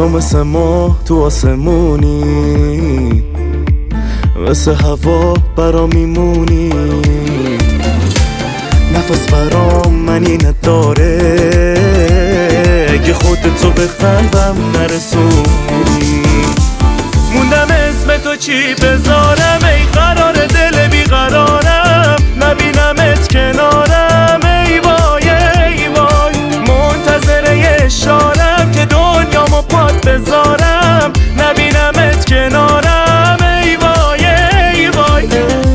تو مثل ما تو آسمونی، مثل هوا برا میمونی. نفس برام منی نداره اگه خودتو به قلبم نرسونی. موندم اسم تو چی بذارم، ای قرار دل بیقرارم، نبینمت کنارم، ای وای ای وای. منتظر یه اشارم که دنیامو پات بذارم، نبینمت کنارم، ای وای ای وای.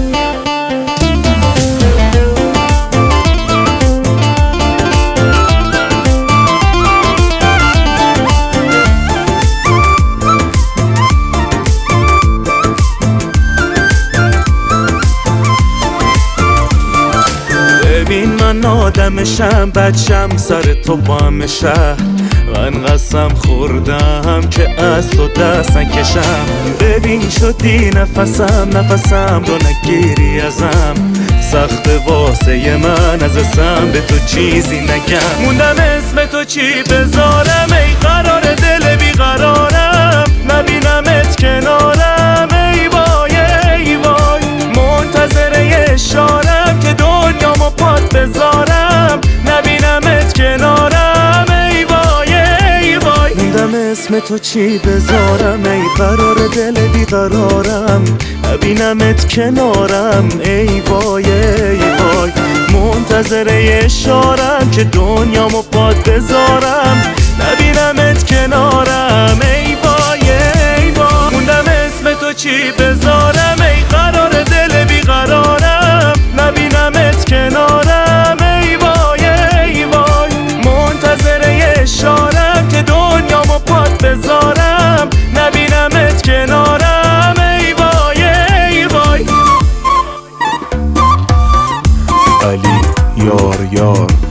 ببین من آدمشم، بچم سر تو با همه شهر. من قسم خوردم که از تو دست نکشم. ببین شدی نفسم رو نگیری ازم. سخت واسه من از اسم به تو چیزی نگم. موندم اسم تو چی بذارم، ای قرار دل بیقرارم، نبینمت کنارم، ای وای ای وای. منتظر یه اشارم که دنیامو پات بذارم، نبینمت کنارم، ای وای ای وای. موندم اسم تو چی بذارم، ای قرار دل بیقرارم، نبینمت کنارم، ای وای ای وای. منتظر یه اشارم که دنیامو پات بذارم، نبینمت کنارم، ای وای ای وای. موندم اسم تو چی بذارم، ای قرار دل بیقرارم، نبینمت کنارم، ای وای ای وای. منتظر یه اشارم که دنیامو پات بذارم، نبینمت کنارم، ای وای ای وای. علی یار